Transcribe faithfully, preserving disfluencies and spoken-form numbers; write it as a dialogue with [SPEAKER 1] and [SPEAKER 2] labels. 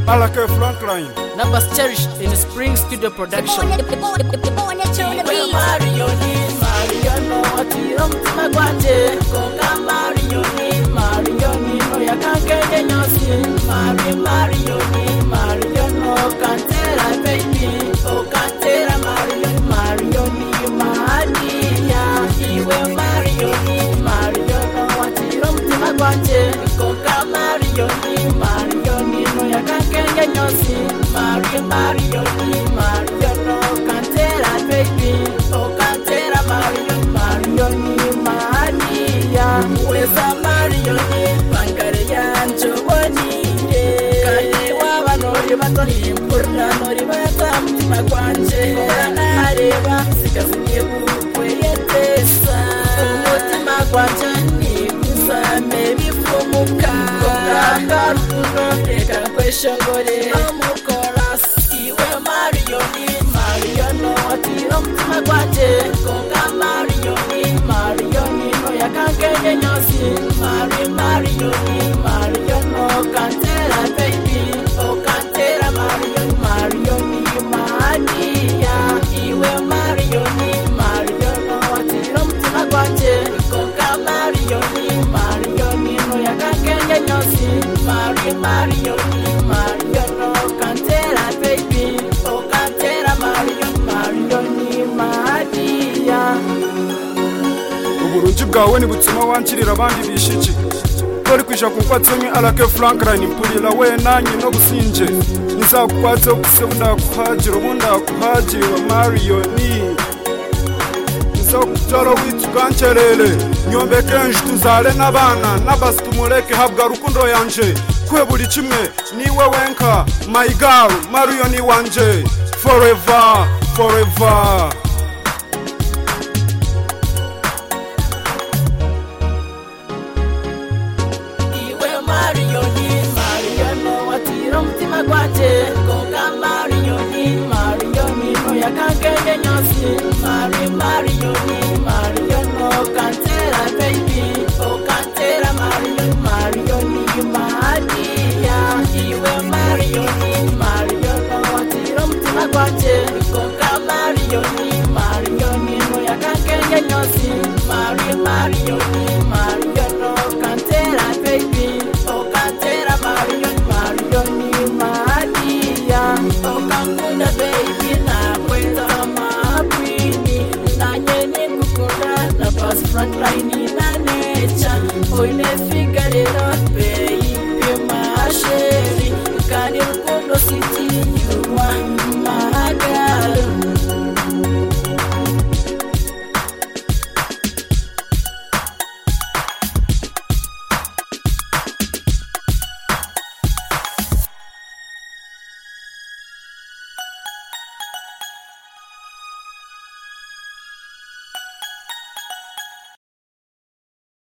[SPEAKER 1] Alake Frontline.
[SPEAKER 2] Numbers cherished in Spring Studio Production.
[SPEAKER 3] Mario ni Mario no atiro mtima gwanje konga Mario ni Mario ni no yakankenye nyosi Mario Mario ni Mario no kantera baby o kantera Mario Mario ni madia iwe Mario ni Mario no atiro mtima gwanje konga Mario ni Mario ni no yakankenye nyosi Mario Mario ni Mario no kantera baby o kantera Mario Mario ni madia wesa Mario ni pankare yancho bonide kani waba nori batoni purna nori bata mtima kwanje na areba sikasiye kweyetesa umutima kwanje ni kusame bifumuka konga rukundo eka kweshongore amukoras iwe Mario ni Mario no atiro mtima kwanje konga Mario ni Mario ni no yakankenye nyosi Mario Mario ni Mario no kantera baby o kantera Mario Mario ni madia iwe Mario ni Mario no atiro mtima kwanje konga Mario ni Mario ni no yakankenye nyosi Mario Mario ni Mario no kantera baby o kantera Mario Mario ni madia
[SPEAKER 1] Uburungi bwawe ni butuma wankirira abandi bishiki Tori kwisha kukwatsemwe Alake Frontline mpurira we nanyi no businje Nizakukwatse kusebunda kuhajira ubunda kuhajira Mario ni Nizakutara witukankerere Nyombe kenshi tuzale n'abana n'abasi tumureke habwa rukundo yanje kwe buri kimwe niwe wenka my girl Mario ni wanje forever forever
[SPEAKER 3] Mario ni Mario no atiro mtima kwanje konga Mario ni Mario ni no yakankenye nyosi Mario Mario ni Mario no kantera baby o kantera Mario Mario ni madia iwe Mario ni Mario no atiro mtima kwanje konga Mario ni Mario ni no yakankenye nyosi Mario Mario ni Mario no kantera baby o kantera Mario Mario ni madia o kankunda baby na kwenda mapini na nyeni kukunda na pass Frontline na nature o inefika lero baby mashe